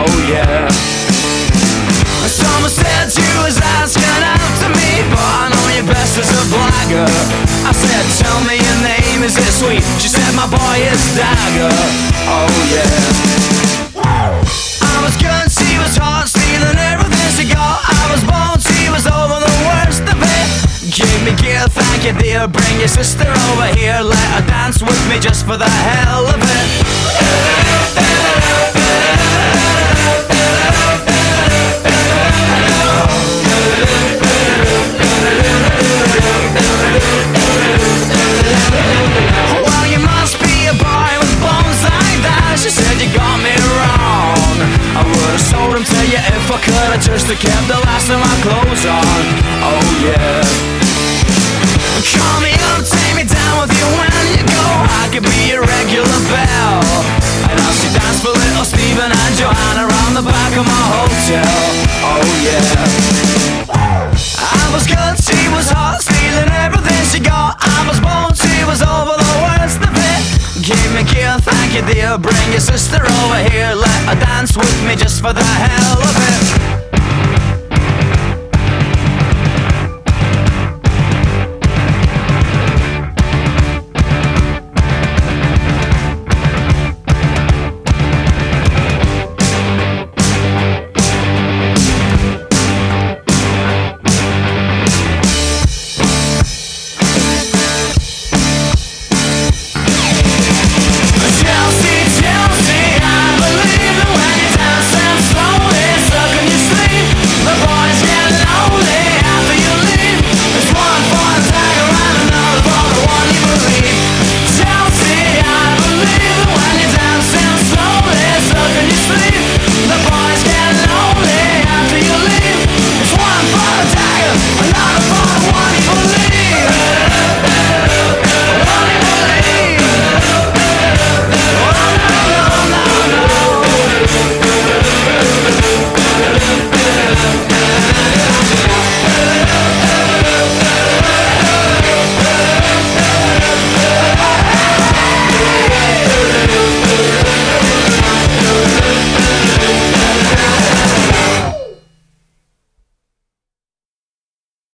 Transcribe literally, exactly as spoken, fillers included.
oh yeah. Someone said you was asking out to me, but I know you best as a blagger. I said, tell me your name, is it sweet? She said, my boy is Dagger, oh yeah. I was good, she was hot, stealing everything she got. I was bold, she was over the worst of it. Give me gear, thank you dear, bring your sister over here. Let her dance with me just for the hell of it. Well, you must be a boy with bones like that. She said you got me wrong. I would've sold him to you if I could. I just have kept the last of my clothes on, oh yeah. Call me up, take me down with you when you go. I could be your regular belle, and I'll see dance for little Stephen and Joanna around the back of my hotel, oh yeah. I was good, she was hot, stealing everything she got. I was bold, she was over the worst of it. Give me gear, thank you dear, bring your sister over here. Let her dance with me just for the hell of it.